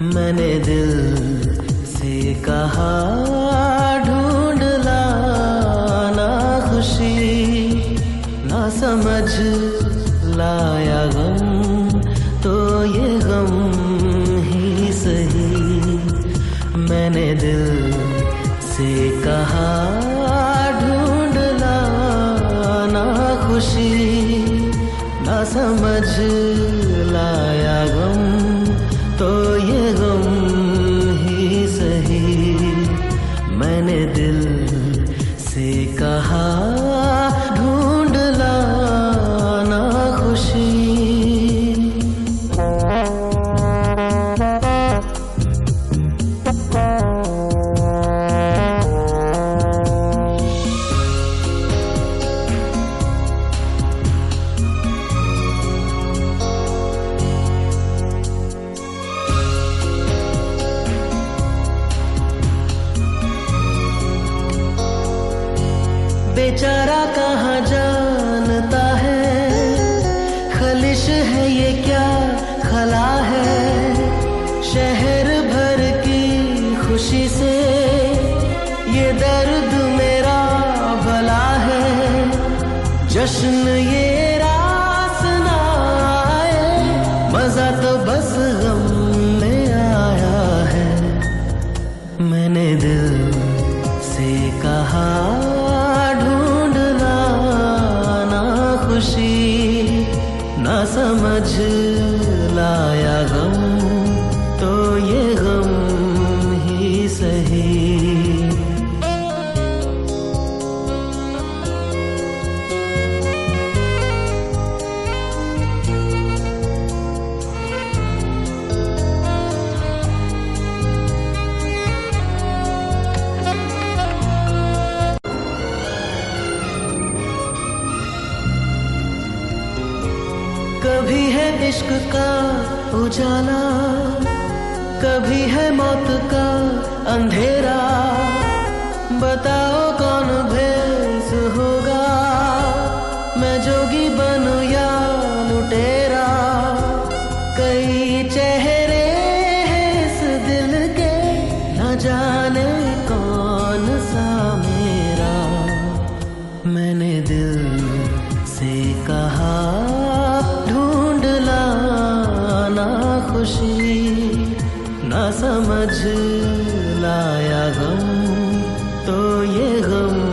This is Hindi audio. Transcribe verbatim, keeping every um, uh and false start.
मैंने दिल से कहा ढूंढ लाना खुशी, ना समझ लाया गम तो ये गम ही सही। मैंने दिल से कहा ढूंढ लाना खुशी, ना समझ लाया गम तो ये गम ही सही। मैंने दिल से कहा ढूंढ लाना खुशी। बेचारा कहाँ जानता है, खलिश है ये क्या खला है। शहर भर की खुशी से ये दर्द मेरा भला है। जश्न ये रास ना आए, मजा तो बस गम में आया है। मैंने दिल से कहा खुशी, ना समझ लाया गम तो ये गम ही सही। कभी है इश्क का उजाला, कभी है मौत का अंधेरा। बताओ कौन भेस होगा, मैं जोगी बनूं या लुटेरा। कई चेहरे हैं इस दिल के, न जाने कौन सा मेरा। मैंने दिल से कहा ढूंढ लाना खुशी, ना समझ लाया गम तो ये गम